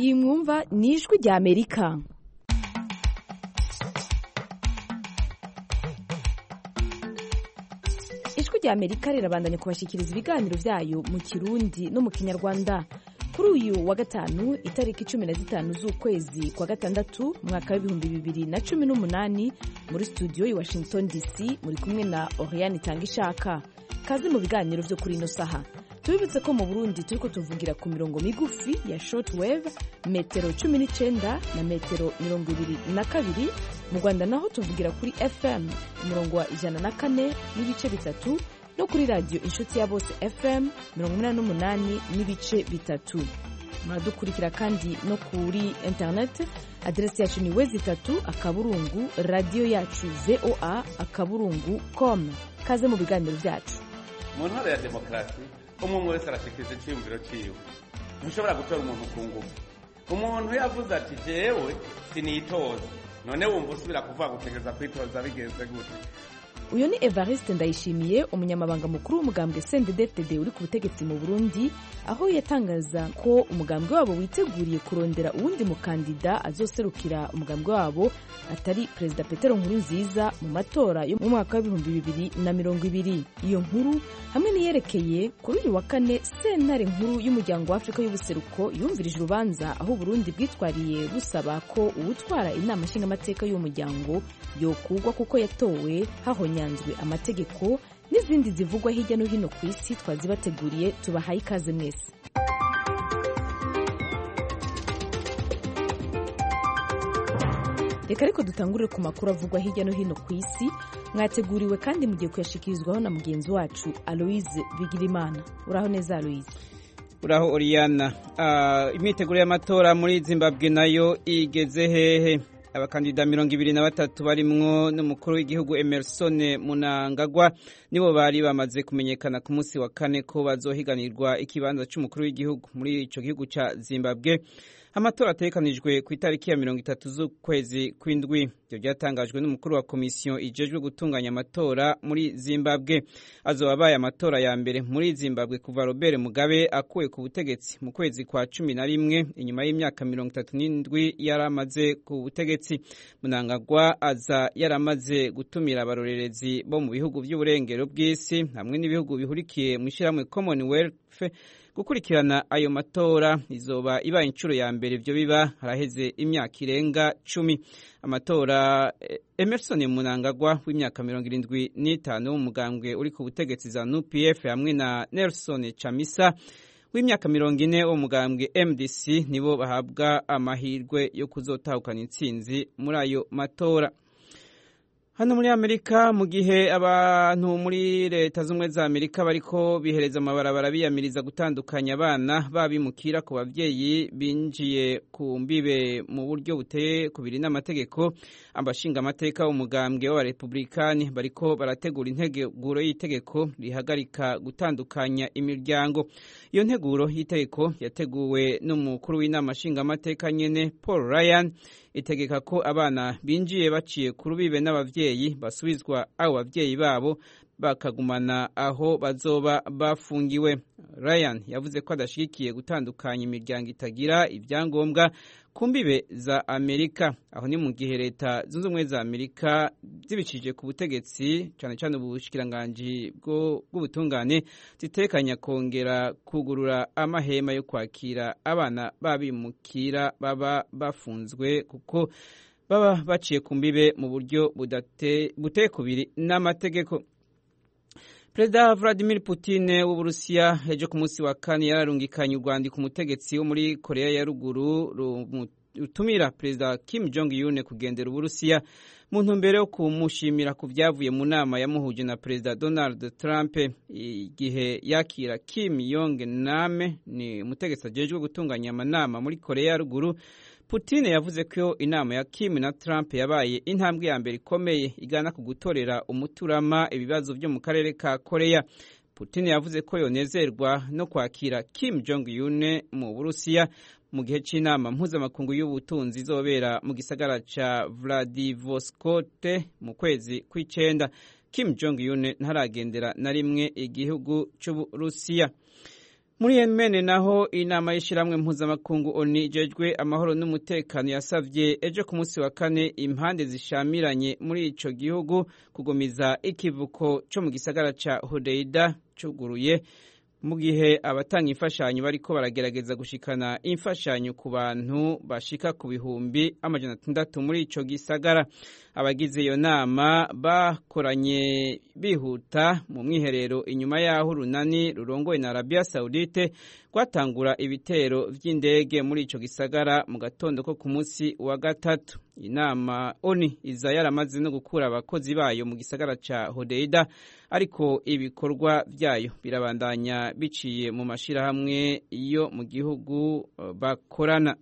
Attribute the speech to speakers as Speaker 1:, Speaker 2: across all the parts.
Speaker 1: iyi mwumva ni ijwi rya Amerika. Ijwi rya Amerika rirabandanya kubashikiriza ibiganiro vyayo mu Kirundi no mu Kinyarwanda. Kuri uyu wa gatanu itariki 15 z'ukwezi kwa gatandatu mwaka w'2018 muri studio i Washington DC muri kumwe na Oriane Tangishaka. Kazi mu biganiro vyo kuri ino saha. Tubibutse ko mu Burundi turiko tuvugira ku mirongo migufi ya shortwave metero 19 na metero 22. Mu Rwanda naho tuvugira kuri FM umurongo wa 104 n'ibice bitatu no kuri radio inshuti ya bose FM 88 n'ibice bitatu. Muradukurikira kandi no kuri internet, adresi yacu ni wezi3 radio yacu voa.com. Kaze mu biganiro vyacu.
Speaker 2: Mu ntara ya demokrasi umwe wese arashikiriza icyumviro ciwe. Ntushobora gutora umuntu ku ngufu. Umuntu yavuze ati jewe sinitoza, none wumva usubira kuvuga gutegereza kwitoza bigenze gute?
Speaker 1: Uyo ni Evariste Ndayishimiye, umunyamabanga mukuru w'umugambwe CNDD-FDD uri ku butegetsi mu Burundi, aho yatangaza ko umugambwe wabo witeguriye kurondera uwundi mukandida azoserukira umugambwe wabo atari Perezida Petero Nkurunziza mu matora yo mu mwaka wa 2020. Iyo nkuru hamwe niyerekeye kuri uyu wa kane sentare nkuru y'umuryango wa Afrika y'ubuseruko yumvirije urubanza aho Burundi bwitwariye busaba ko uwutwara inama nshingamateka y'uwo muryango yokugwa kuko yatowe hahonyanzwe amategeko, n'izindi zivugwa hirya no hino ku isi twazibateguriye. Tubahaye ikaze mwese. Reka ariko dutangurire ku makuru avugwa hirya no hino ku isi, mwateguriwe kandi mugiye kuyashikirizwaho na mugenzi wacu Aloise Bigirimana. Uraho neza Aloise?
Speaker 3: Uraho Oriana. Imyiteguro y'amatora muri Zimbabwe nayo igeze hehe? Abakandida 23 barimwo n'umukuru w'igihugu Emerson Mnangagwa nibo bari bamaze kumenyekana ku munsi wa kane ko bazohiganirwa ikibanza c'umukuru w'igihugu muri ico gihugu ca Zimbabwe. Amatora atekanijwe ku itariki ya 30 z'ukwezi kw'indwi. Ibyo byatangajwe n'umukuru wa komisiyo ijejwe gutunganya amatora muri Zimbabwe. Azobabaye amatora ya mbere muri Zimbabwe kuva Robert Mugabe akuwe ku butegetsi mu kwezi kwa 11 inyuma y'imyaka 37 yaramaze ku butegetsi. Mnangagwa aza yaramaze gutumira abarorerezi bo mu bihugu by'uburengero bw'isi hamwe n'ibihugu bihurikiye mu ishyirahamwe Commonwealth gukurikirana ayo matora. Izoba ibaye incuro ya mbere ivyo biba haraheze imyaka irenga 10. Amatora Emerson Mnangagwa w'imyaka 75 w'umugambwe uri ku butegetsi za NUPF hamwe na Nelson Chamisa w'imyaka 40 w'umugambwe MDC nibo bahabwa amahirwe yo kuzotahukana intsinzi muri ayo matora. Hano muri Amerika, mu gihe abantu muri leta z'umwe za Amerika bariko bihereza amabarabara biyamiriza gutandukanya abana babimukira ku bavyeyi binjiye ku mbibe mu buryo buteye kubiri n'amategeko, abashinga amateka w'umugambwe w'abarepublikani bariko barategura integuro y'itegeko rihagarika gutandukanya imiryango. Iyo nteguro y'itegeko yateguwe n'umukuru w'inama nshinga amateka nyene Paul Ryan, itegeka ko abana binjiye baciye ku rubibe n'abavyeyi basubizwa abo bavyeyi babo bakagumana aho bazoba bafungiwe. Ryan yavuze ko adashigikiye gutandukanya imiryango itagira ibyangombwa ku mbibe za Amerika. Aho ni mu gihe leta zunze ubumwe za Amerika zibicishije ku butegetsi cyane cyane ubushikiranganji bw'ubutungane zitekanya kongera kugurura amahema yo kwakira abana babimukira baba bafunzwe kuko baba baciye ku mbibe mu buryo buteye kubiri n'amategeko. Perezida Vladimir Putin w'Uburusiya ejo ku munsi wa kane yararungikanye urwandiko umutegetsi wo muri Korea ya ruguru rutumira Perezida Kim Jong-un kugendera Uburusiya mu ntumbero yo kumushimira ku vyavuye mu nama yamuhuje na Perezida Donald Trump igihe yakira Kim Yong Nam, ni umutegetsi ajejwe gutunganya amanama muri Korea ya ruguru. Putin yavuze ko inama ya Kim na Trump yabaye intambwe ya mbere ikomeye igana ku gutorera umuturama ibibazo byo mu karere ka Korea. Putin yavuze ko yonezerwa no kwakira Kim Jong-un mu Burusiya mu gihe c'inama mpuzamakungu y'ubutunzi izobera mu gisagara ca Vladivostok mu kwezi kw'icenda. Kim Jong-un ntaragendera na rimwe igihugu c'Uburusiya. Muri Yemen naho inama y'ishiramwe mpuzamakungu ONU ijejwe amahoro n'umutekano yasavye ejo ku munsi wa kane impande zishamiranye muri ico gihugu kugumiza ikivuko co mu gisagara ca Hodeida cuguruye mu gihe abatanga imfashanyo bariko baragerageza gushikana imfashanyo ku bantu bashika ku bihumbi 600 muri ico gisagara. Abagize iyo nama bakoranye bihuta mu mwiherero inyuma yaho urunani rurongoye na Arabia Saudite rwatangura ibitero vy'indege muri ico gisagara mu gatondo ko ku munsi wa gatatu. Inama ONU iza yaramaze no gukura abakozi bayo mu gisagara ca Hodeida, ariko ibikorwa vyayo birabandanya biciye mu mashirahamwe yo mu gihugu bakorana.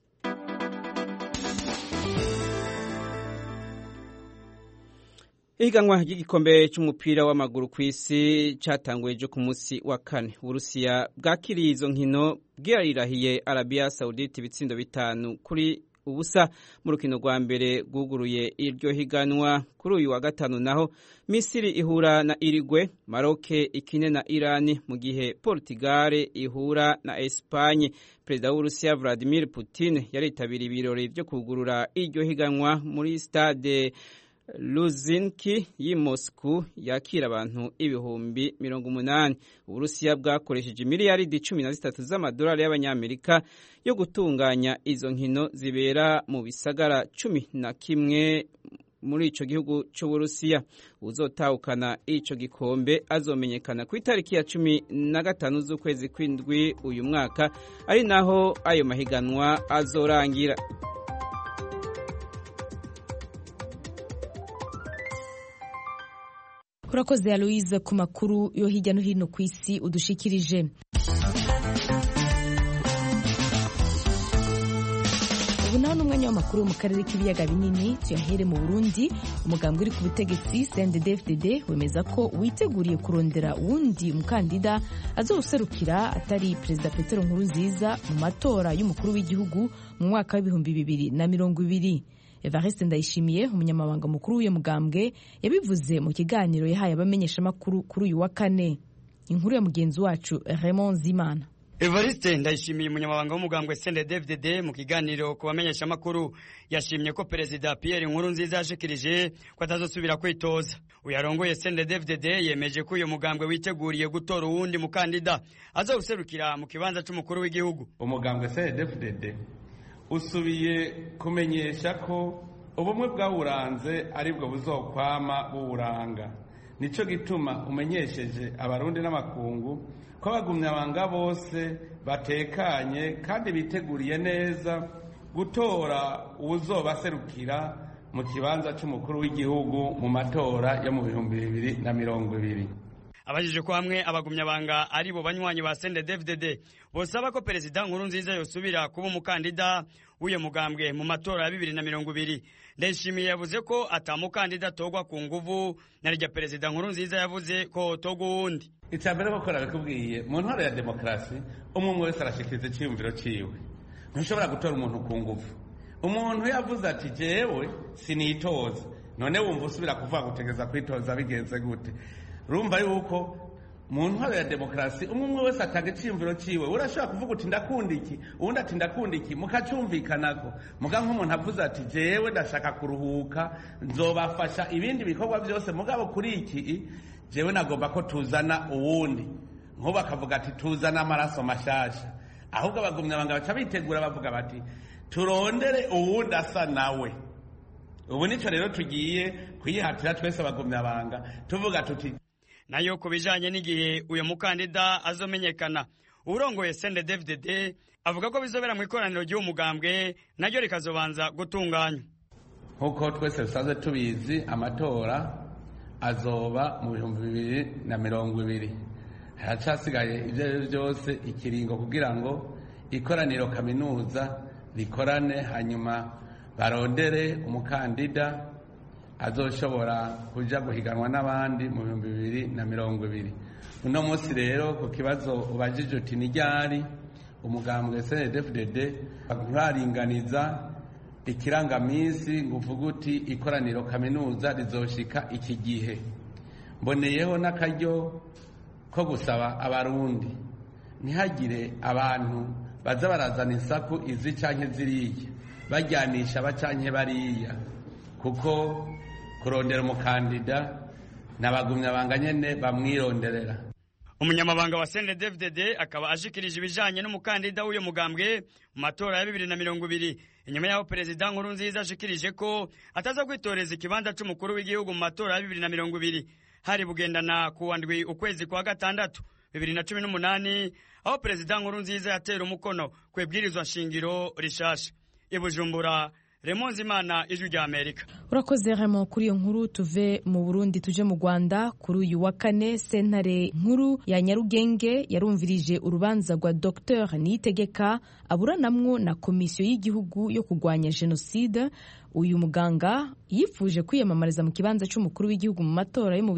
Speaker 3: Ihiganwa ry'igikombe c'umupira w'amaguru kw'isi catanguye ejo ku munsi wa kane. Uburusiya bwakiriye izo nkino bwirirahiye Arabia Saudite ibitsindo 5-0 mu rukino rwa mbere rwuguruye iryo higanwa. Kuri uyu wa gatanu naho Misiri ihura na Uruguay, Maroc ikine na Iran, mu gihe Portugal ihura na Espagne. Perezida w'Uburusiya Vladimir Putin yaritabiriye ibirori vyo kugurura iryo higanwa muri stade Luzinki y'i Moscow yakira abantu ibihumbi 80. Uburusiya bwakoresheje miliyaridi 13 z'amadolari y'abanyamerika yo gutunganya izo nkino zibera mu bisagara 11 muri ico gihugu c'Uburusiya. Uzotahukana ico gikombe azomenyekana ku itariki ya 15 z'ukwezi kw'indwi uyu mwaka, ari naho ayo mahiganwa azorangira.
Speaker 1: Urakoze Aloise ku makuru yo hirya no hino ku isi udushikirije. Ubu naho n'umwanya w'amakuru yo mu karere k'ibiyaga binini tuyahere mu Burundi. Umugambwe uri ku butegetsi CNDD-FDD wemeza ko witeguriye kurondera uwundi mukandida azowuserukira atari Perezida Petero Nkurunziza mu matora y'umukuru w'igihugu mu mwaka w'2020. Evariste Ndayishimiye umunyamabanga mukuru w'uyu mugambwe yabivuze mu kiganiro yahaye abamenyesha makuru kuri uyu wa kane. Inkuru ya mugenzi wacu Raymond Zimana.
Speaker 4: Evariste Ndayishimiye umunyamabanga w'umugambwe CNDD-FDD mu kiganiro ku bamenyesha makuru yashimye ko Perezida Pierre Nkurunziza yashikirije ko atazosubira kwitoza. Uyarongoye CNDD-FDD yemeje ko uyu mugambwe witeguriye gutora uwundi mukandida azowuserukira mu kibanza c'umukuru w'igihugu.
Speaker 2: Umugambwe CNDD-FDD usubiye kumenyesha ko ubumwe bwawuranze aribwo buzokwama buwuranga. Nico gituma umenyesheje abarundi n'amakungu ko abagumyabanga bose batekanye kandi biteguriye neza gutora uwuzobaserukira mu kibanza c'umukuru w'igihugu mu matora yo mu 2020.
Speaker 4: Abajije ko hamwe abagumyabanga ari bo banywanyi ba CNDD-FDD bosaba ko Perezida Nkurunziza yosubira kuba umukandida w'uyo mugambwe mu matora ya 2020. Ndayishimiye yavuze ko atamukandida togwa ku nguvu, narijya Perezida Nkurunziza yavuze ko togwa uwundi.
Speaker 2: Icambere ko nakubwiye mu ntwaro ya demokrasi umwe wese arashikiriza iciyumviro ciwe. Ntushobora gutora umuntu ku nguvu. Umuntu yavuze ati jewe sinitoza, none wumva usubira kuvuga gutegeza kwitoza bigenze gute? Rumva yuko mu ntwaro ya demokrasi umwe wese atanga iciyumviro ciwe. Urashobora kuvuga uti ndakunda iki, uwundi ati ndakunda iki, mukacumvikanako. Muga nk'umuntu avuze ati jewe ndashaka kuruhuka, nzobafasha ibindi bikorwa byose, mugabo kuri iki jewe nagomba ko tuzana uwundi. Nkuba akavuga ati tuzana amaraso mashasha. Ahubwo abagumyabanga baca bitegura bavuga bati turondere uwundi asa nawe. Ubu nico rero tugiye kwihatira twese abagumyabanga tuvuga tuti.
Speaker 4: Nayo kubijanye n'igihe uyo mukandida azomenyekana, urongoye CNDD-FDD avuga ko bizobera mu ikoraniro ry'umugambwe naryo rikazobanza gutunganywa.
Speaker 2: Nkuko twese bisanzwe tubizi amatora azoba mu 2020. Haracasigaye ivyo byose ikiringo kugira ngo ikoraniro kaminuza rikorane, hanyuma barondere umukandida azoshobora kuja guhiganwa n'abandi mu 2020. Uno munsi rero ku kibazo ubajije uti ni ryari umugambwe CNDD-FDD ntaringaniza ikirangamisi nguvuga uti ikoraniro kaminuza rizoshika iki gihe. Mboneyeho n'akaryo ko gusaba abarundi ntihagire abantu baza barazana insaku izi canke ziriya bajyanisha bacanke bariya, kuko kurondera umukandida n'abagumya banga nyene bamwironderera.
Speaker 4: Umunyamabanga wa CNDD-FDD akaba ashikirije ibijanye n'umukandida w'uyo mugambwe mu matora ya 2020 inyuma yaho Perezida Nkurunziza ashikirije ko ataza kwitoreza ikibanza c'umukuru w'igihugu mu matora ya 2020 hari bugendana kuwa ndwi ukwezi kwa gatandatu 2018 aho Perezida Nkurunziza yatera umukono kwebwirizwa nshingiro rishasha. I Bujumbura, Raymond Zimana, Ijwi rya Amerika.
Speaker 1: Urakoze Raymond kuri iyo nkuru. Tuve mu Burundi tuje mu Rwanda. Kuri uyu wa kane sentare nkuru ya Nyarugenge yarumvirije urubanza rwa Dr Niyitegeka aburanamwo na komisiyo y'igihugu yo kurwanya jenoside. Uyu muganga yifuje kwiyamamariza mu kibanza c'umukuru w'igihugu mu matora yo mu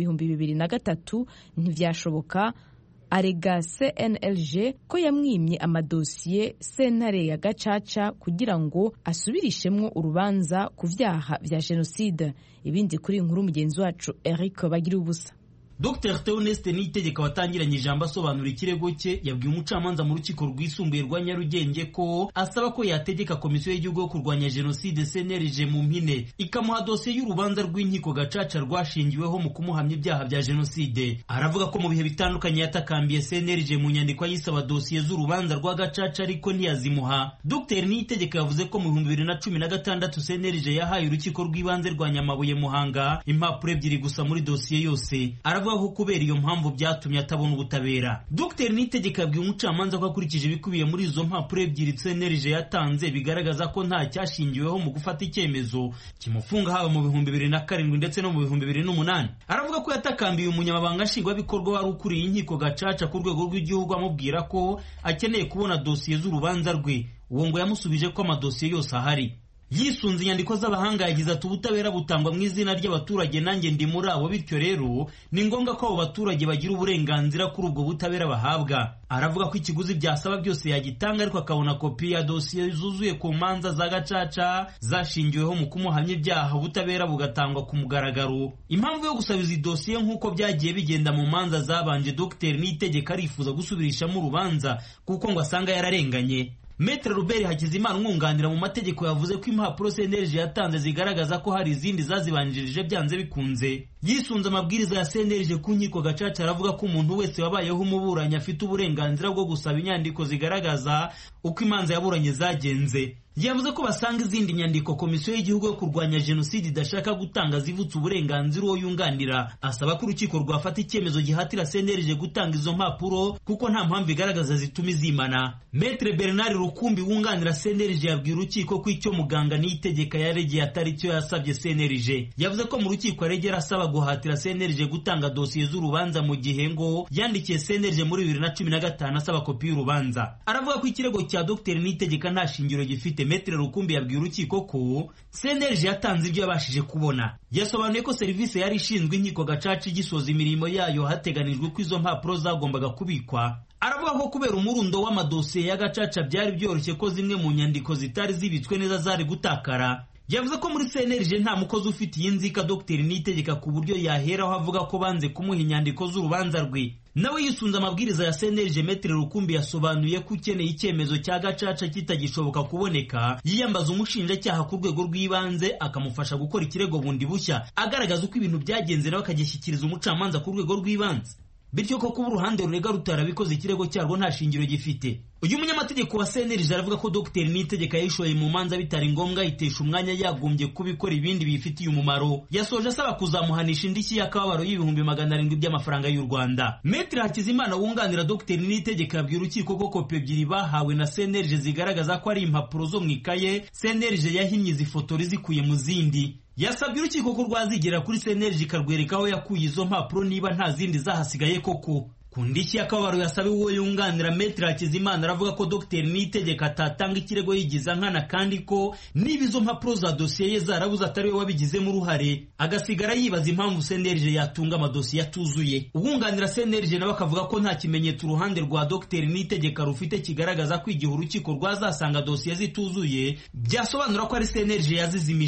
Speaker 1: 2003 ntivyashoboka. Arega CNLG ko yamwimye amadosiye sentare ya Gacaca kugira ngo asubirishemwo urubanza ku vyaha vya jenoside. Ibindi kuri inkuru mugenzi wacu Eric Bagira ubusa.
Speaker 5: Dr Theoneste Niyitegeka watangiranye ijambo asobanura ikirego cye yabwiye umucamanza mu rukiko rwisumbuye rwa Nyarugenge ko asaba ko yategeka komisiyo y'igihugu yo kurwanya jenoside CNLG mu mpine ikamuha dosiye y'urubanza rw'inkiko Gacaca rwashingiweho mu kumuhamya ibyaha bya jenoside. Aravuga ko mu bihe bitandukanye yatakambiye CNLG mu nyandiko yisaba dosiye z'urubanza rwa Gacaca ariko ntiyazimuha. Dr Niyitegeka yavuze ko mu 2016 CNLG yahaye urukiko rw'ibanze rwa Nyamabuye Muhanga impapuro ebyiri gusa muri dosiye yose. Aho kubera iyo mpamvu byatumye atabona ubutabera. Dr Niyitegeka yabwiye umucamanza ko akurikije ibikubiye muri izo mpapuro ebyiri CNLG yatanze bigaragaza ko nta cyashingiweho mu gufata icyemezo kimufunga haba mu 2007 ndetse no mu 2008. Aravuga ko yatakambiye umunyamabanga nshingwabikorwa wari ukuriye inkiko Gacaca ku rwego rw'igihugu amubwira ko akeneye kubona dosiye z'urubanza rwe. Uwo ngo yamusubije ko amadosiye yose ahari. Yisunze inyandiko z'abahanga yagize ati ubutabera butangwa mu izina ry'abaturage nanjye ndi muri abo, bityo rero ni ngombwa ko abo baturage bagira uburenganzira kuri ubwo butabera bahabwa. Aravuga ko ikiguzi byasaba byose yagitanga ariko akabona kopi ya dosiye zuzuye ku manza za Gacaca zashingiweho mu kumuhamya ibyaha, ubutabera bugatangwa ku mugaragaro. Impamvu yo gusaba izi dosiye nk'uko byagiye bigenda mu manza zabanje, Dr Niyitegeka arifuza gusubirishamo urubanza kuko ngo asanga yararenganye. Maître Robert Hakizimana umwunganira mu mategeko yavuze ko impapuro CNLG yatanze zigaragaza ko hari izindi zazibanjirije byanze bikunze. Yisunze amabwiriza ya CNLG ku nkiko Gacaca aravuga ko umuntu wese wabayeho umuburanyi afite uburenganzira bwo gusaba inyandiko zigaragaza uko imanza yaburanye zagenze. Yavuze ko basanga izindi nyandiko komisiyo y'igihugu yo kurwanya jenoside idashaka gutanga zivutse uburenganzira uwo yunganira. Asaba ko urukiko rwafata icyemezo gihatira CNLG gutanga izo mpapuro kuko nta mpamvu igaragaza zituma izimana. Maître Bernard Rukumbi wunganira CNLG yabwiye urukiko ko icyo muganga Niyitegeka yaregeye atari cyo yasabye CNLG. Yavuze ko mu rukiko aregera asaba guhatira CNLG gutanga dosiye z'urubanza mu gihe ngo yandikiye CNLG muri 2015 asaba kopi y'urubanza. Aravuga ko ikirego cya Dr Niyitegeka nta shingiro gifite. Maître Rukumbi yabwiye urukiko ko CNLG yatanze ibyo yabashije kubona. Yasobanuye ko serivisi yari ishinzwe inkiko Gacaca igisoza imirimo yayo hateganijwe ko izo mpapuro zagombaga kubikwa. Aravuga ko kubera umurundo w'amadosiye ya Gacaca byari byoroshye ko zimwe mu nyandiko zitari zibitswe neza zari gutakara. Yavuze ko muri CNLG nta mukozi ufite iyi nzika Dr Niyitegeka ku buryo yaheraho avuga ko banze kumuha inyandiko z'urubanza rwe. Nawe yisunze amabwiriza ya CNLG, Maître Rukumbi yasobanuye ko ukeneye icyemezo cya Gacaca kitagishoboka kuboneka yiyambaza umushinjacyaha ku rwego rw'ibanze akamufasha gukora ikirego bundi bushya agaragaza uko ibintu byagenze nawe akagishyikiriza umucamanza ku rwego rw'ibanze. Bityo ko kuba uruhande rurega rutarabikoze ikirego cyarwo nta shingiro gifite. Uyu munyamategeko wa CNLG aravuga ko Dr Niyitegeka yishoye mu manza bitari ngombwa yitesha umwanya yagombye kubikora ibindi bifitiye umumaro. Yasoje asaba kuzamuhanisha indishyi y'akababaro y'ibihumbi 700 by'amafaranga y'u Rwanda. Maître Hakizimana wunganira Dr Niyitegeka yabwiye urukiko ko kopi ebyiri bahawe na CNLG zigaragaza ko ari impapuro zo mu ikaye CNLG yahinnye zifotori zikuye mu zindi. Yasabye urukiko ko rwazigera kuri CNLG ikarwereka aho yakuye izo mpapuro niba nta zindi zahasigaye koko. Ku ndishyi y'akababaro yasabe uwo yunganira Maître Hakizimana aravuga ko Dr Niyitegeka atatanga ikirego yigiza nkana kandi ko niba izo mpapuro za dosiye ye zarabuze atari we wabigizemo uruhare, agasigara yibaza impamvu CNLG yatunga amadosiye atuzuye. Uwunganira CNLG nawe akavuga ko nta kimenyetso uruhande rwa Dr Niyitegeka rufite kigaragaza ko igihe urukiko rwazasanga dosiye zituzuye byasobanura ko ari CNLG yazizimije.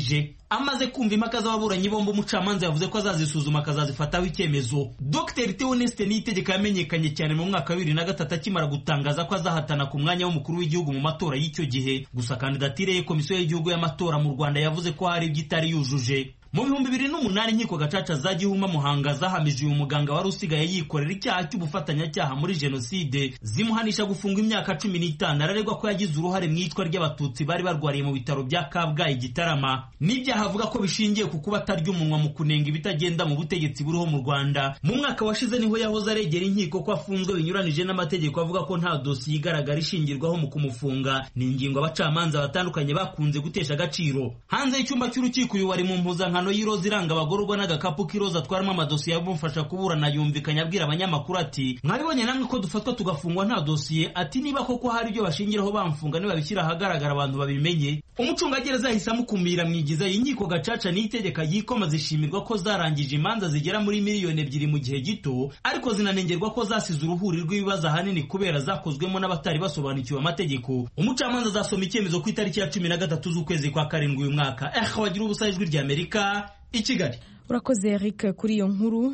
Speaker 5: amaze kumva impaka z'ababuranyi bombi umucamanza yavuze ko azazisuzuma akazazifataho icyemezo. Dr Theoneste Niyitegeka yamenyekanye cyane mu mwaka wa 2003 akimara gutangaza ko azahatana ku mwanya w'umukuru w'igihugu mu matora y'icyo gihe, gusa kandidatire ye komisiyo y'igihugu y'amatora mu Rwanda yavuze ko hari ibyo itari yujuje. Mu 2008 inkiko gacaca za Gihuma Muhanga zahamije uyu muganga wari usigaye yikorera icyaha cy'ubufatanyacyaha muri jenoside, zimuhanisha gufungwa imyaka 15. Araregwa ko yagize uruhare mu iyicwa ry'abatutsi bari barwariye mu bitaro bya Kabgayi Gitarama. N'ibyaha avuga ko bishingiye ku kuba atarya umunwa mu kunenga ibitagenda mu butegetsi buriho mu Rwanda. Mu mwaka washize niho yahoze aregera inkiko ko afunzwe binyuranije n'amategeko, avuga ko nta dosiye igaragara ishingirwaho mu kumufunga. Ni ingingo abacamanza batandukanye bakunze gutesha agaciro. Hanze y'icyumba cy'urukiko uyu wari mu mpuzankano y'iroza iranga abagororwa n'agakapu k'iroza atwaramo amadosiye yabumfasha kuburana, yumvikanye abwira abanyamakuru ati mwabibonye namwe ko dufatwa tugafungwa nta dosiye, ati niba koko hari ibyo bashingiraho bamfunga nibabishyira ahagaragara abantu babimenye. Umucungagereza yahise amukumira mwigiza inkiko gacaca Niyitegeka yikoma zishimirwa ko zarangije imanza zigera muri miliyoni 2 mu gihe gito, ariko zinanengerwa ko zasize uruhuri rw'ibibazo ahanini kubera zakozwemo n'abatari basobanukiwe amategeko. Umucamanza azasoma icyemezo ku itariki ya 13 z'ukwezi kwa karindwi uyu mwaka. Wagira ubusa ijwi rya Amerika i Kigali.
Speaker 1: Urakoze Eric kuri iyo nkuru.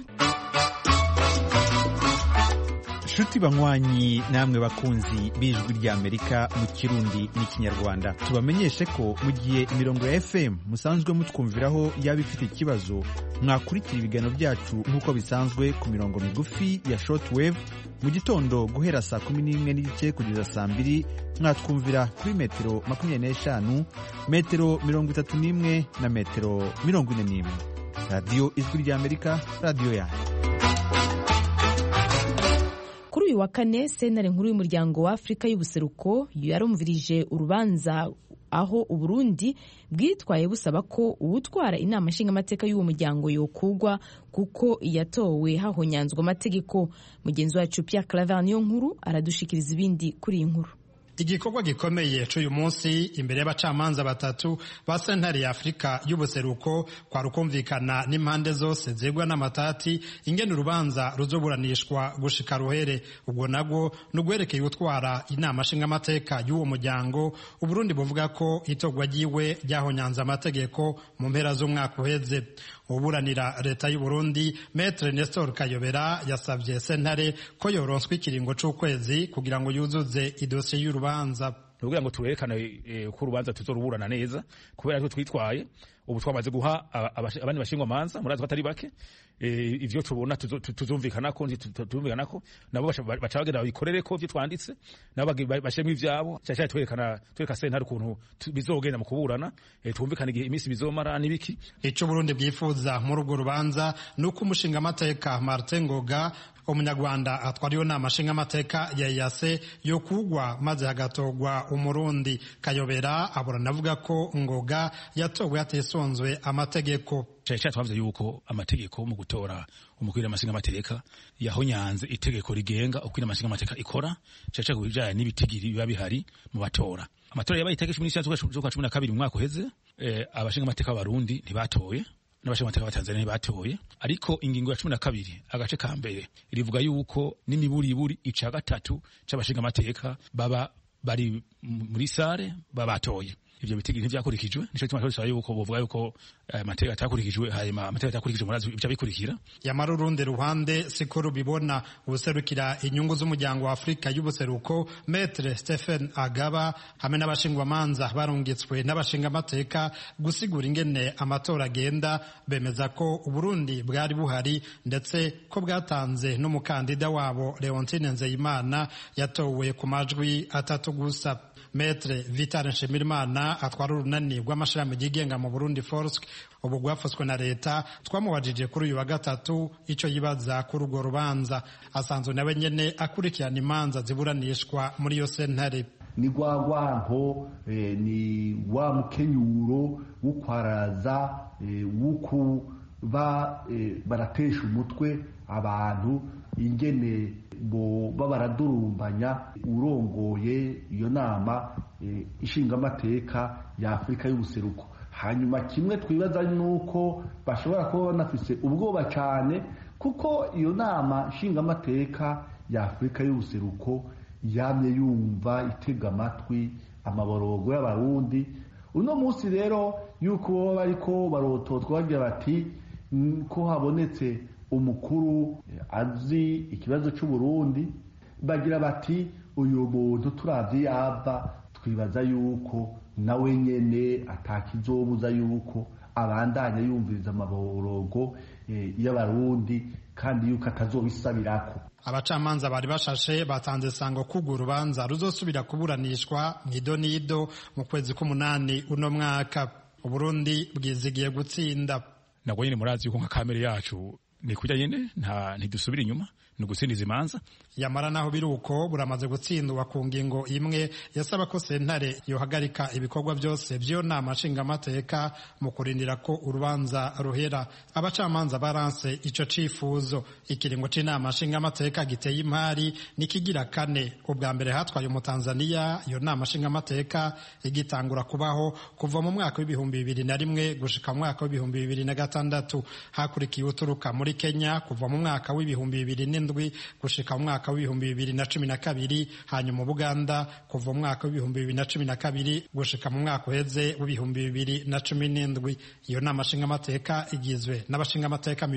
Speaker 6: Shuti banywanyi namwe bakunzi b'ijwi rya Amerika mu Kirundi n'Ikinyarwanda, tubamenyeshe ko mu gihe imirongo ya FM musanzwe mutwumviraho yaba ifite ikibazo, mwakurikira ibiganiro byacu nk'uko bisanzwe ku mirongo migufi ya shortwave mu gitondo guhera saa 11:30 kugeza saa 2, mwatwumvira kuri metero 25, metero 31 na metero 41. Radio Ijwi rya Amerika, radio yanyu.
Speaker 1: Kuri uyu wa kane sentare nkuru y'umuryango wa Afurika y'ubuseruko yarumvirije urubanza aho Uburundi bwitwaye busaba ko uwutwara inama nshingamateka y'uwo muryango yokugwa kuko yatowe hahonyanzwe amategeko. Mugenzi wacu Pierre Claver niyo nkuru aradushikiriza ibindi kuri iyi nkuru.
Speaker 7: Igikorwa gikomeye cy'uyu munsi imbere y'abacamanza batatu ba sentare ya Afurika y'ubuseruko kwa rukumvikana n'impande zose zegwa n'amatati ingene urubanza ruzoburanishwa gushika ruhere. Ubwo nabwo nugwerekeye utwara inama nshingamateka y'uwo muryango. Uburundi buvuga ko itogwa giwe ryahonyanze amategeko mu mpera z'umwaka uheze. Uburanira leta y'u Burundi Maître Nestor Kayobera yasabye sentare ko yoronswa ikiringo c'ukwezi kugira ngo yuzuze idosiye y'urubanza.
Speaker 8: Kugira ngo turerekane ko urubanza tuzoruburana neza kubera ko twitwaye ubu twamaze guha abandi bashingwa manza murazi batari bake. Ivyo tubona tuzumvikana ko nabo baca bagenda babikorere ko ivyo twanditse nabo bashemwe ivyabo cyane twereka sentare ukuntu bizogenda mu kuburana, twumvikana igihe imisi bizomara nibiki.
Speaker 7: Ico Burundi bwifuza muri urwo rubanza nuko umushinga amateka Martin Ngoga umunyarwanda atwariyo nama nshinga amateka ya yase yo kugwa maze hagatogwa umurundi. Kayobera aburana avuga ko Ngoga yatowe atesonzwe amategeko.
Speaker 8: Cyane twavuze yuko amategeko mu gutora umukuru w'amashinga amateka yahonyanze itegeko rigenga uko amashinga amateka ikora, cyane ku bijanye n'ibitigiri biba bihari mu batora. Amatora yabaye itariki 17 mu mwaka uheze. Abashinga amateka b'Abarundi ntibatoye n'abashinga amateka b'Atanzania ntibatoye, ariko ingingo ya 12 agace ka mbere irivuga yuko n'imiburiburi ica gatatu c'abashinga amateka baba bari muri sare babatoye. Ivyo bitigiri ntivyakurikijwe, nico gituma twasaba yuko bovuga yuko amategeko atakurikijwe, hanyuma amategeko atakurikijwe murazi ibyo bikurikira.
Speaker 7: Yamara urundi ruhande sikuru bibona ubuserukira inyungu z'umuryango wa Afurika y'ubuseruko Maître Stephen Agaba hamwe n'abashingwa manza barungitswe n'abashinga amateka gusigura ingene amatora agenda, bemeza ko Uburundi bwari buhari ndetse ko bwatanze n'umukandida wabo Leontine Nzeyimana yatowe ku majwi 3 gusa. Maître Vital Nshimirimana atwara urunani rw'amashirahamwe yigenga mu Burundi Force ubu gwafaswe na leta, twamubajije kuri uyu wa gatatu ico yibaza kuri urwo rubanza. Asanzwe nawe nyene akurikirana imanza ziburanishwa muri yo sentare.
Speaker 9: Ni gwagwanko ni wa mukenyuro w'ukwaraza wuku baratesha umutwe abantu ingene bo baradurumbanya urongoye iyo nama ishinga amateka ya Afurika y'ubuseruko. Hanyuma kimwe twibaza nuko bashobora kuba banafise ubwoba cyane kuko iyo nama ishinga amateka ya Afurika y'ubuseruko yamye yumva itega amatwi amaborogo y'Abarundi. uno munsi rero yuko bariko barototwa bagira bati ko habonetse umukuru azi ikibazo c'Uburundi, bagira bati uyu muntu turavye yava twibaza yuko nawe nyene atakizobuza yuko abandanya yumviriza amaborogo y'abarundi kandi yuko atazobisabirako.
Speaker 7: Abacamanza bari bashashe batanze sango kugo urubanza ruzosubira kuburanishwa mw'idonido mu kwezi k'umunani uno mwaka. Uburundi bwizigiye gutsinda.
Speaker 8: Nabwo nyine murazi yuko nka kamere yacu ni kujya nyine ntidusubira inyuma, ni gusindiza imanza.
Speaker 7: Yamara naho biruko buramaze gutsindwa ku ngingo imwe yasaba ko sentare yohagarika ibikorwa byose byo nama nshingamateka mu kurindira ko urubanza ruhera. Abacamanza baranse ico cifuzo. Ikiringo c'inama nshingamateka giteye impari nikigira kane. Ubwa mbere hatwaye mu Tanzania iyo nama nshingamateka igitangura kubaho kuva mu mwaka w'2001 gushika mu mwaka w'2006. Hakurikiye uturuka muri Kenya kuva mu mwaka w'2007 gushika mu mwaka w'2012, hanyuma mu Buganda kuva mu mwaka w'2012 gushika mu mwaka uheze w'2017. Iyo nama nshingamateka igizwe n'abashingamateka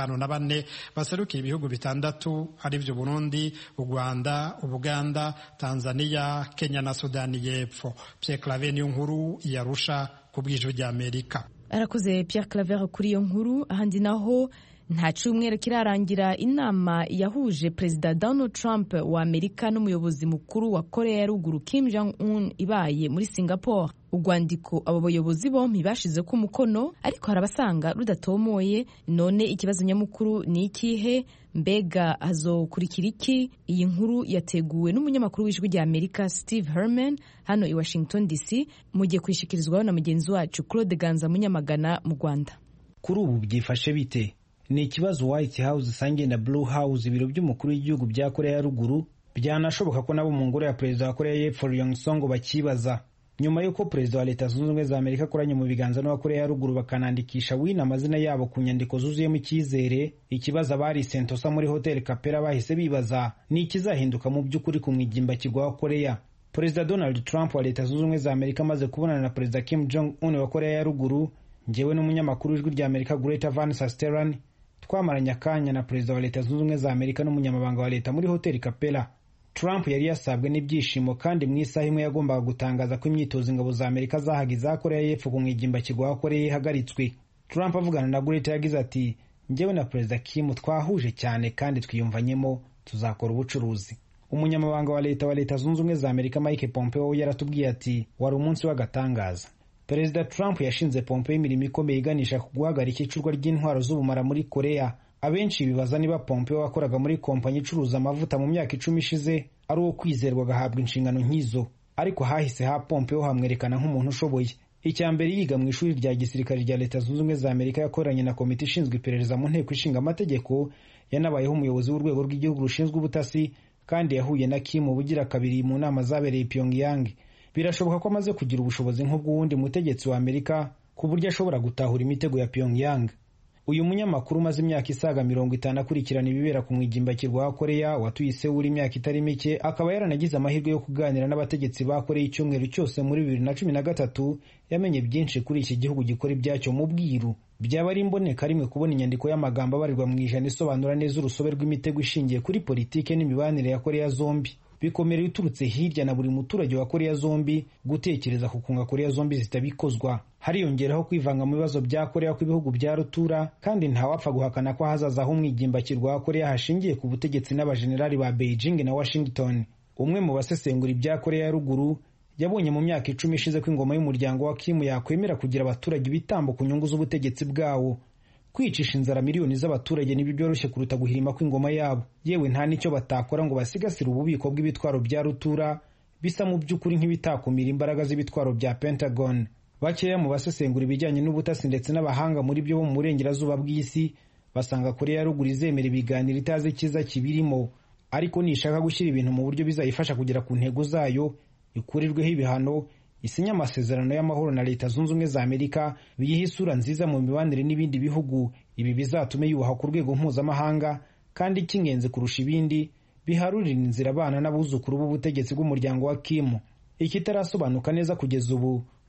Speaker 7: 54 baserukiye ibihugu bitandatu arivyo Burundi, u Rwanda, Ubuganda, Tanzania, Kenya na Sudani y'Epfo. Pierre Claver niyo nkuru yarusha ku bw'ijwi rya Amerika.
Speaker 1: Arakoze Pierre Claver kuri iyo nkuru. Ahandi naho nta cyumweru kirarangira inama yahuje Perezida Donald Trump wa Amerika n'umuyobozi mukuru wa Korea ya Ruguru Kim Jong-un ibaye muri Singapore. Urwandiko abo bayobozi bombi bashize ku mukono, ariko harabasanga rudatomoye. None ikibazo nyamukuru ni ikihe? Mbega hazokurikira iki? Iyi nkuru yateguwe n'umunyamakuru w'ijwi rya Amerika Steve Herman hano i Washington DC, mugiye kwishikirizwaho na mugenzi wacu Claude Ganza Munyamagana mu Rwanda.
Speaker 10: Kuri ubu byifashe bite? Ni ikibazo White House isangiye na Blue House, ibiro by'umukuru w'igihugu bya Korea ya Ruguru. Byanashoboka ko nabo mu ngoro ya Perezida wa Korea y'Epfo Ri Yong Song bakibaza. Nyuma y'uko Perezida wa Leta Zunze Ubumwe za Amerika akoranye mu biganza n'aba Korea ya Ruguru bakanandikisha wina amazina yabo ku nyandiko zuzuyemo icyizere, ikibazo abari Sentosa muri Hotel Capella bahise bibaza ni ikizahinduka mu by'ukuri ku mwigimba kigwa wa Korea. Perezida Donald Trump wa Leta Zunze Ubumwe za Amerika amaze kubonana na Perezida Kim Jong-un wa Korea ya Ruguru, njyewe n'umunyamakuru w'ijwi rya Amerika Greta Van Susteren twamaranye akanya na Perezida wa Leta Zunze Ubumwe za Amerika n'umunyamabanga wa leta muri Hotel Capella. Trump yari yasabwe n'ibyishimo kandi mu isaha imwe yagombaga gutangaza ko imyitozo ingabo za Amerika zahagiza Korea y'Epfo ku mwigimba kigwa wa Korea ihagaritswe. Trump avugana na Greta yagize ati, njyewe na Perezida Kim twahuje cyane kandi twiyumvanyemo, tuzakora ubucuruzi. Umunyamabanga wa Leta Zunze Ubumwe za Amerika Mike Pompeo yaratubwiye ati, wari umunsi w'agatangaza. Perezida Trump yashinze Pompeo imirimo ikomeye iganisha ku guhagarika icurwa ry'intwaro z'ubumara muri Korea. Abenshi bibaza niba Pompeo wakoraga muri kompanyi icuruza amavuta mu myaka 10 ishize ari uwo kwizerwa agahabwa inshingano nk'izo, ariko hahise ha Pompeo hamwerekana nk'umuntu ushoboye. Icyambere yiga mu ishuri rya gisirikare rya Leta Zunze Ubumwe za Amerika yakoranye na komite ishinzwe iperereza mu nteko ishinga amategeko, yanabayeho umuyobozi w'urwego rw'igihugu rushinzwe ubutasi, kandi yahuye na Kim ubugira kabiri mu nama zabereye Pyongyang. Birashoboka ko amaze kugira ubushobozi nk'ubw'uwundi mutegetsi wa Amerika ku buryo ashobora gutahura imitego ya Pyongyang. Uyu munyamakuru umaze imyaka isaga 50 akurikirana ibibera ku mwigimba kirwa wa Korea, watuye Seoul imyaka itari mike, akaba yaranagize amahirwe yo kuganira n'abategetsi ba Korea icyumweru cyose muri 2013. Yamenye byinshi kuri iki gihugu gikora ibyacyo mu bwiru. Byaba ari imboneka rimwe kubona inyandiko y'amagambo abarirwa mu ijana isobanura neza urusobe rw'imitego ishingiye kuri politike n'imibanire ya Korea zombi. Bikomereye uturutse hirya na buri muturage wa Korea zombi gutekereza ku kunga Korea zombi zitabikozwa. Hariyongeraho kwivanga mu bibazo bya Korea kw'ibihugu bya rutura, kandi ntawapfa guhakana ko hazazaho umwigimba kirwa wa Korea hashingiye ku butegetsi n'abajenerali ba Beijing na Washington. Umwe mu basesengura ibya Korea ya Ruguru yabonye mu myaka 10 ishize ko ingoma y'umuryango wa Kim yakwemera kugira abaturage bitambo ku nyungu z'ubutegetsi bwawo. Kwicisha inzara miliyoni z'abaturage nibyo byoroshye kuruta guhirima kw'ingoma yabo. Yewe nta nicyo batakora ngo basigasire ububiko bw'ibitwaro bya rutura, bisa mu by'ukuri nk'ibitakumira imbaraga z'ibitwaro bya Pentagon. Bakeya mu basesengura ibijyanye n'ubutasi ndetse n'abahanga muri byo bo mu burengerazuba bw'isi basanga Korea ya Ruguru izemera ibiganiro itazi ikiza kibirimo, ariko nishaka gushyira ibintu mu buryo bizayifasha kugera ku ntego zayo, ikurirweho ibihano, isinya amasezerano y'amahoro na Leta Zunze Ubumwe za Amerika, biyiha isura nziza mu mibanire n'ibindi bihugu. Ibi bizatume yubaha ku rwego mpuzamahanga, kandi icy'ingenzi kurusha ibindi biharurira inzira abana n'abuzukuru b'ubutegetsi bw'umuryango wa Kim. Ikitarasobanuka neza kugeza ubu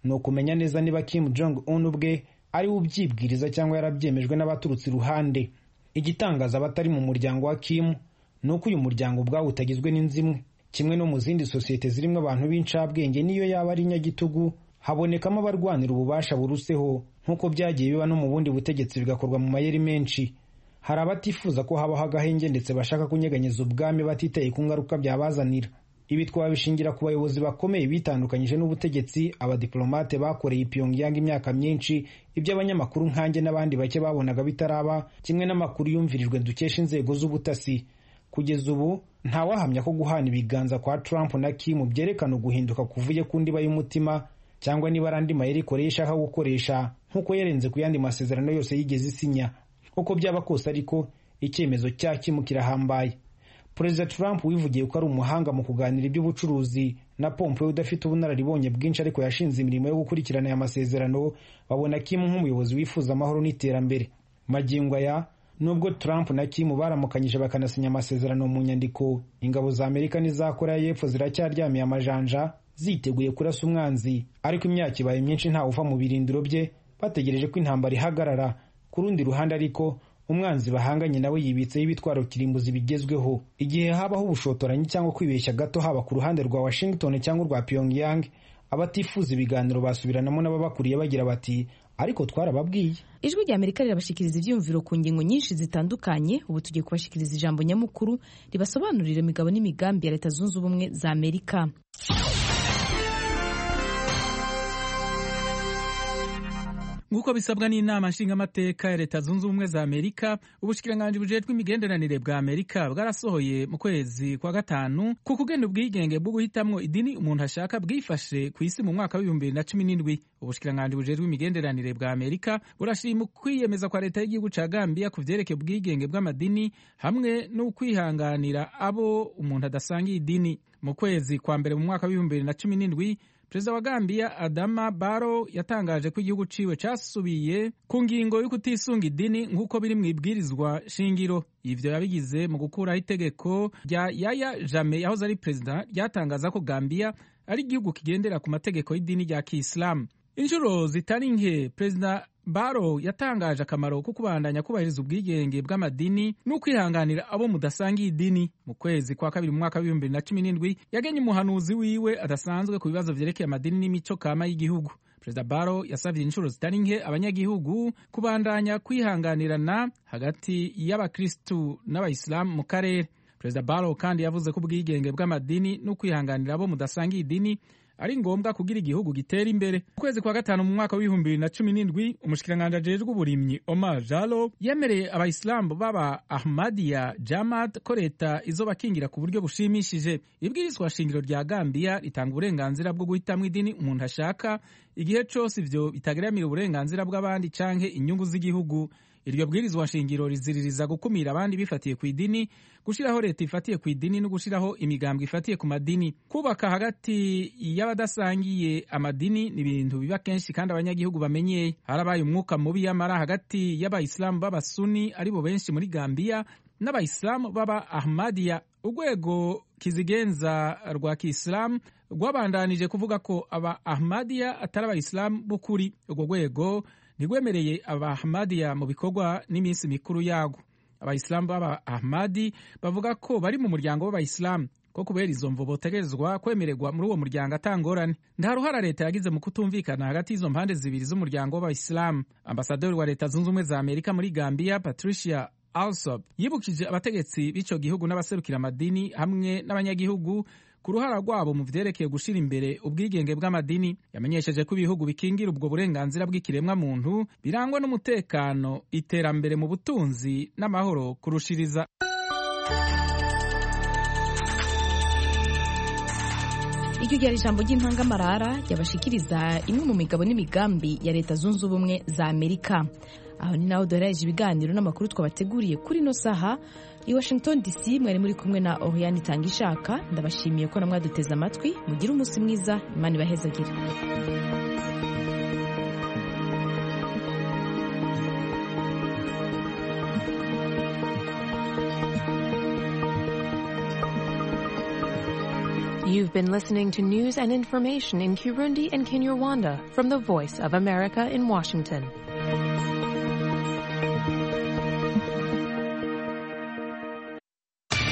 Speaker 10: ni ukumenya neza niba Kim Jong Un ubwe ari we ubyibwiriza cyangwa yarabyemejwe n'abaturutse iruhande. Igitangaza abatari mu muryango wa Kim ni uko uyu muryango ubwawo utagizwe n'inzu imwe. Kimwe no mu zindi sosiyete zirimo abantu b'incabwenge, niyo yaba ari inyagitugu habonekamo abarwanira ububasha buruseho, nk'uko byagiye biba no mu bundi butegetsi bigakorwa mu mayeri menshi. Hari abatifuza ko habaho agahenge ndetse bashaka kunyeganyeza ubwami batitaye ku ngaruka byabazanira. Ibi twabishingira ku bayobozi bakomeye bitandukanyije n'ubutegetsi, abadiplomate bakoreye Pyongyang imyaka myinshi, ibyo abanyamakuru nkanjye n'abandi bake babonaga bitaraba, kimwe n'amakuru yumvirijwe dukesha inzego z'ubutasi. Kugeza ubu ntawahamya ko guhana ibiganza kwa Trump na Kim byerekana uguhinduka kuvuye ku ndiba y'umutima, cyangwa niba ari andi mayeri Korea ishaka gukoresha nk'uko yarenze ku yandi masezerano yose yigeze isinya. Uko byaba kose ariko icyemezo cya Kim kirahambaye. Perezida Trump wivugiye ko ari umuhanga mu kuganira iby'ubucuruzi, na Pompeo udafite ubunararibonye bwinshi ariko yashinze imirimo yo gukurikirana aya masezerano, babona Kim nk'umuyobozi wifuza amahoro n'iterambere. Magingo aya, nubwo Trump na Kim baramukanyije bakanasinya amasezerano mu nyandiko, ingabo za Amerika n'iza Korea y'Epfo ziracyaryamiye amajanja ziteguye kurasa umwanzi, ariko imyaka ibaye myinshi ntawe uva mu birindiro bye, bategereje ko intambara ihagarara. Ku rundi ruhande ariko umwanzi bahanganye nawe yibitseho ibitwaro kirimbuzi bigezweho. Igihe habaho ubushotoranyi cyangwa kwibeshya gato haba ku ruhande rwa Washington cyangwa rwa Pyongyang, abatifuza ibiganiro basubiranamo n'ababakuriye bagira bati ariko twarababwiye.
Speaker 1: Ijwi rya Amerika rirabashikiriza ivyumviro ku ngingo nyinshi zitandukanye. Ubu tugiye kubashikiriza ijambo nyamukuru ribasobanurira imigabo n'imigambi ya Leta Zunze Ubumwe za Amerika.
Speaker 11: Nguko bisabwa n'inama nshingamateka ya Leta Zunze Ubumwe za Amerika, ubushikiranganji bujejwe imigenderanire bwa Amerika bwarasohoye mu kwezi kwa gatanu ku kugena ubwigenge bwo guhitamwo idini umuntu ashaka bwifashe ku isi mu mwaka wa 2017. Ubushikiranganji bujejwe imigenderanire bwa Amerika burashima kwiyemeza kwa leta y'igihugu ca Gambia ku vyerekeye ubwigenge bw'amadini hamwe no kwihanganira abo umuntu adasangiye idini. Mu kwezi kwa mbere mu mwaka wa 2017, Perezida wa Gambia Adama Barrow yatangaje ko igihugu ciwe casubiye ku ngingo yo kutisunga idini nk'uko biri mu ibwirizwa shingiro. Ivyo yabigize mu gukuraho itegeko rya Yahya Jammeh yahoze ari perezida ryatangaza ko Gambia ari igihugu kigendera ku mategeko y'idini rya Kiislamu. Inshuro zitari nke Perezida Barrow yatangaje akamaro ko kubandanya kubahiriza ubwigenge bw'amadini no kwihanganira abo mudasangiye idini. Mu kwezi kwa kabiri mu mwaka wa 2017 yagenye umuhanuzi wiwe adasanzwe ku bibazo vyerekeye amadini n'imico kama y'igihugu. Perezida Barrow yasavye inshuro zitari nke abanyagihugu kubandanya kwihanganirana hagati y'abakristu n'abayisilamu mu karere. Perezida Barrow kandi yavuze ko ubwigenge bw'amadini no kwihanganira abo mudasangiye idini ari ngombwa kugira igihugu gitera imbere. Mu kwezi kwa gatanu mu mwaka wa 2017 umushikiranganji ajejwe uburimyi Omar Jalo yemereye abayisilamu baba Ahmadiyya Jamaat ko leta izobakingira ku buryo bushimishije. Ibwirizwa shingiro rya Gambia ritanga uburenganzira bwo guhitamwo idini umuntu ashaka igihe cose ivyo bitageramira uburenganzira bw'abandi canke inyungu z'igihugu. Iryo bwirizwa shingiro riziririza gukumira abandi bifatiye ku idini, gushiraho leta ifatiye ku idini no gushiraho imigambwe ifatiye ku madini. Kubaka hagati y'abadasangiye amadini ni ibintu biba kenshi kandi abanyagihugu bamenyeye. Harabaye umwuka mubi yamara hagati y'abayisilamu b'abasuni aribo benshi muri Gambia n'abayisilamu b'aba Ahmadiyya. Urwego kizigenza rwa Kiislamu rwabandanije kuvuga ko aba Ahmadiyya atari abayisilamu b'ukuri. Urwo rwego ntigwemereye aba Ahmadiyya mu bikorwa n'iminsi mikuru yago. Abayisilamu b'aba Ahmadi bavuga ko bari mu muryango w'abayisilamu, ko kubera izo mvo botegerezwa kwemererwa muri uwo muryango atangorane. Nta ruhara leta yagize mu kutumvikana hagati y'izo mpande zibiri z'umuryango w'abayisilamu. Ambasaderi wa Leta Zunze Ubumwe za Amerika muri Gambia Patricia Alsop yibukije abategetsi b'ico gihugu n'abaserukira amadini hamwe n'abanyagihugu ku ruhara rwabo mu vyerekeye gushira imbere ubwigenge bw'amadini. Yamenyesheje ko ibihugu bikingira ubwo burenganzira bw'ikiremwa muntu birangwa n'umutekano, iterambere mu butunzi n'amahoro kurushiriza.
Speaker 1: Iryo ryari ijambo ry'intangamarara ryabashikiriza imwe mu migabo n'imigambi ya Leta Zunze Ubumwe za Amerika. Aho ni naho duhereje ibiganiro n'amakuru twabateguriye kuri no saha. I Washington DC mwari muri kumwe na Oriane Tangishaka. Ndabashimiye ko namwe duteze amatwi. Mugire umunsi mwiza, Imana ibahezagire.
Speaker 12: You've been listening to news and information in Kirundi and Kinyarwanda from the Voice of America in Washington.